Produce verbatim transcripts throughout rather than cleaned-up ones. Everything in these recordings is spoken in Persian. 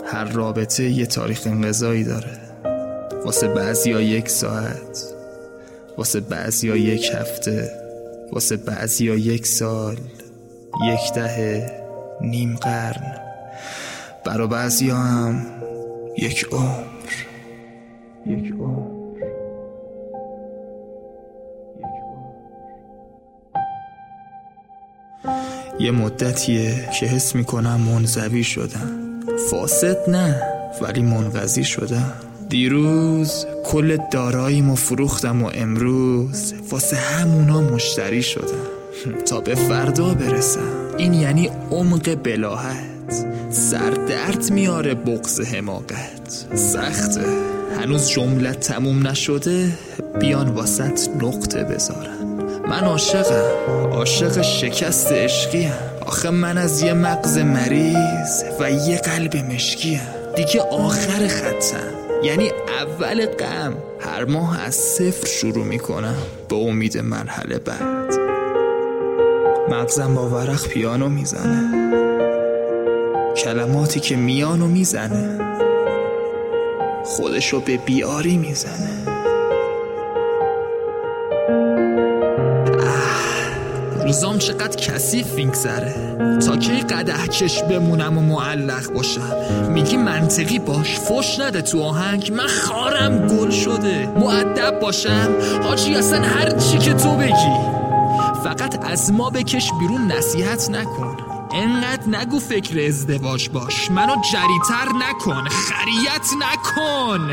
هر رابطه یه تاریخ انقضایی داره. واسه بعضیا یک ساعت، واسه بعضیا یک هفته، واسه بعضیا یک سال، یک دهه، نیم قرن، برا بعضیا هم یک عمر. یک عمر. یه مدتیه که حس میکنم منزوی شدم. فاسد نه، ولی منقضی شدم. دیروز کل داراییمو فروختم و امروز واسه همونا مشتری شدم تا به فردا برسم. این یعنی عمق بلاهت، سردرد میاره بغض حماقت. سخته، هنوز جمله تموم نشده بیان واسط نقطه بذارن. من عاشقم، عاشق شکست عشقیم. آخه من از یه مغز مریض و یه قلب مشکیم. دیگه آخر خطم، یعنی اول غم. هر ماه از صفر شروع میکنم به امید مرحله بعد. مغزم با ورق پیانو میزنه، کلماتی که میانو میزنه خودشو به بیاری میزنه. روزام چقدر کثیف میگذره. تا کی قدح کش بمونم و معلق باشم؟ میگی منطقی باش، فوش نده تو آهنگ. من خارم گل شده، مؤدب باشم حاجی، اصلا هر چی که تو بگی. فقط از ما بکش بیرون، نصیحت نکن. انقدر نگو فکر ازدواج باش، منو جریتر نکن، خریت نکن.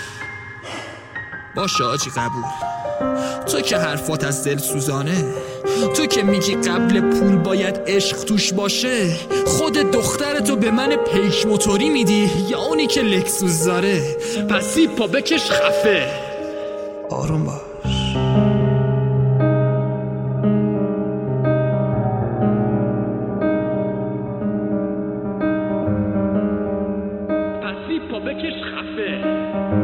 باشه حاجی، قبول. تو که حرفات از دل سوزانه، تو که میگی قبل پول باید عشق توش باشه، خود دخترتو به من پیک موتوری میدی یا اونی که لکسوس داره؟ پسی پا بکش خفه. آروم باش. پسی پا بکش خفه.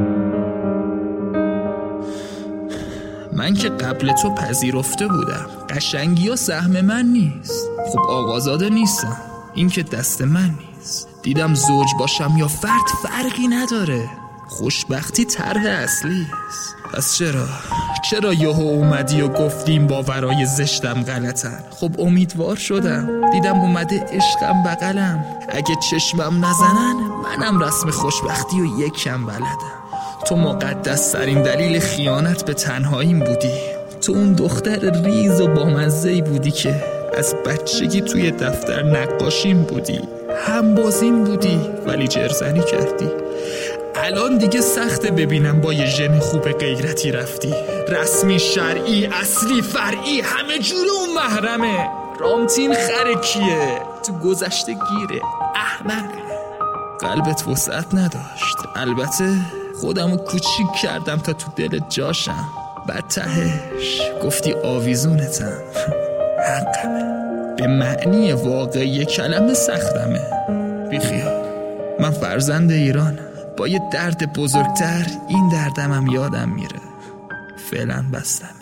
من که قبل تو پذیرفته بودم قشنگی و سهم من نیست. خب آقازاده نیستم، این که دست من نیست. دیدم زوج باشم یا فرد فرقی نداره، خوشبختی طرح اصلی است. پس چرا چرا یهو اومدی و گفتیم باورای زشتم غلطن؟ خب امیدوار شدم، دیدم اومده عشقم بغلم. اگه چشمم نزنن منم رسم خوشبختی و یکم بلدم. تو مقدس ترین دلیل خیانت به تنهاییم بودی. تو اون دختر ریز و بامزه‌ای بودی که از بچگی توی دفتر نقاشیم بودی، هم بازیم بودی ولی جرزنی کردی. الان دیگه سخته ببینم با یه ژن خوب غیرتی رفتی. رسمی، شرعی، اصلی، فرعی، همه جور اون محرمه. رامتین خره کیه؟ تو گذشته گیره، احمقه. قلبت وسعت نداشت. البته خودمو کوچیک کردم تا تو دل جاشم. بعد تهش گفتی آویزونتم. حقمه، به معنی واقعی کلمه سختمه. بیخیال، من فرزند ایرانم. با یه درد بزرگتر این دردمم یادم میره. فعلا بستم.